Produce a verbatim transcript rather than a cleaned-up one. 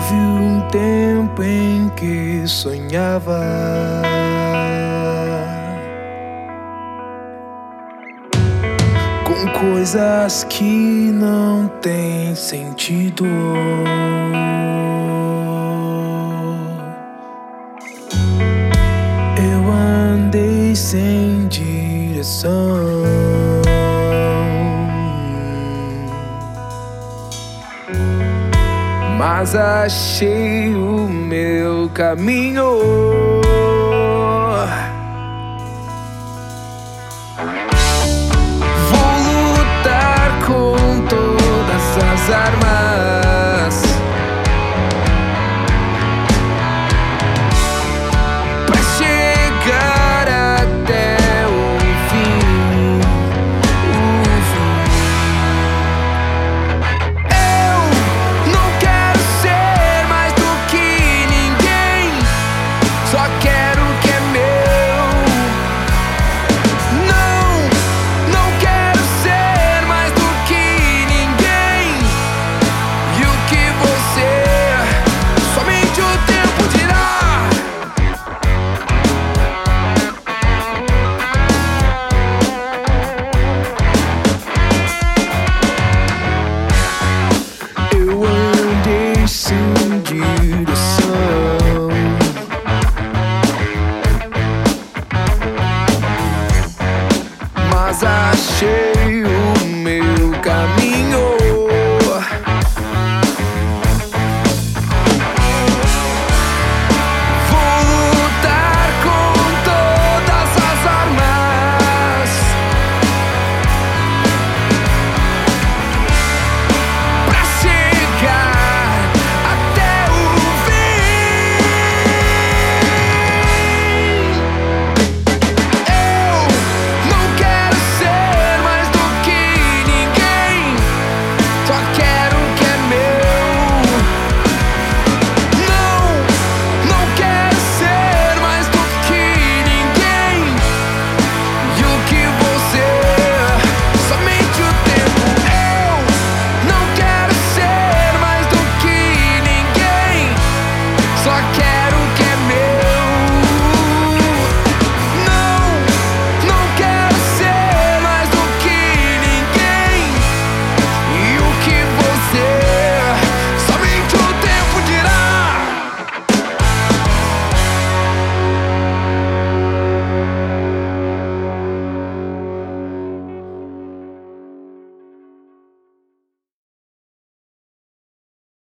Houve um tempo em que sonhava com coisas que não têm sentido. Eu andei sem direção, mas achei o meu caminho. Vou lutar com todas as armas pra chegar até o fim, o fim. Eu não quero ser mais do que ninguém, só quero o que é meu. Não, não quero ser mais do que ninguém. E o que você, somente o tempo dirá. Eu andei sem direção, mas achei